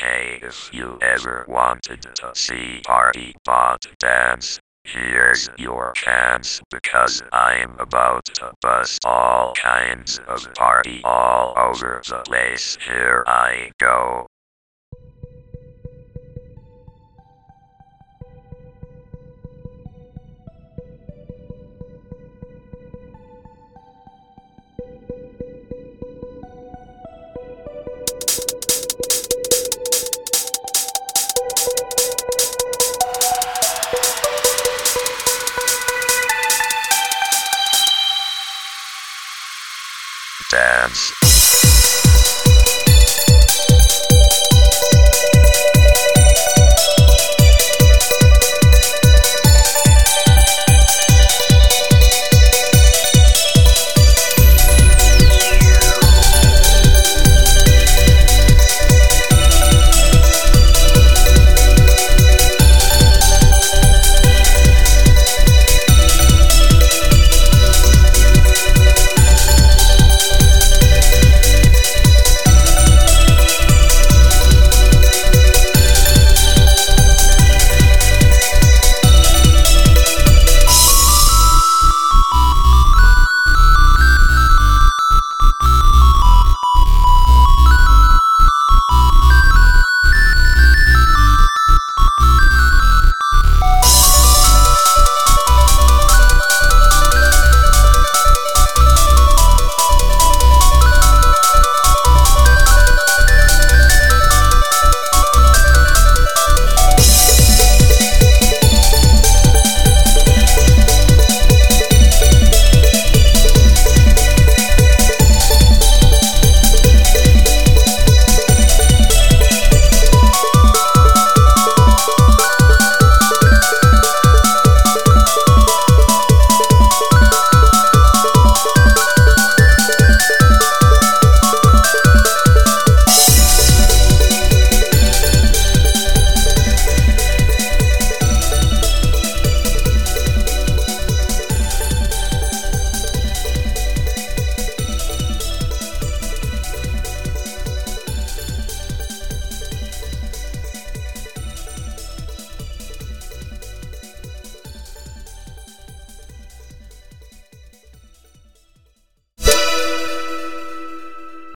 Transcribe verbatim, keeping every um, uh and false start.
Hey, if you ever wanted to see Party Bot dance, here's your chance because I'm about to bust all kinds of party all over the place. Here I go.